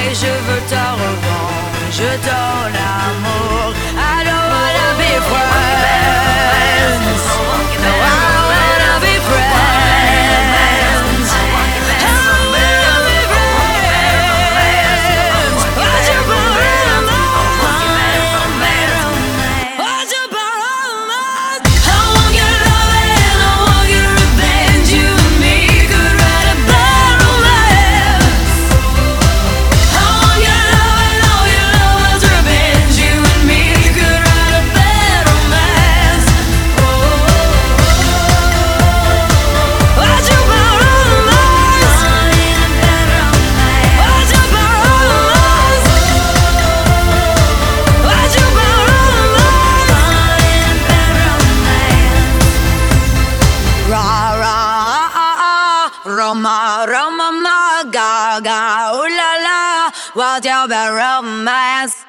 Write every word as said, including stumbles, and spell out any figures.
et je veux ta revanche, ton amour. I don't wanna be friends. No, I don't wanna be friends. I wanna be friends. What you borrow romance? What you borrow romance? I want your love and I want your revenge. You and me could write a bad romance. I want your love and all your love's revenge. You and me could write a bad romance. Oh, what you borrow romance? What you borrow romance? What you borrow romance? Ra ra Roma Roma ma ga ga ooh la la, what you borrow romance?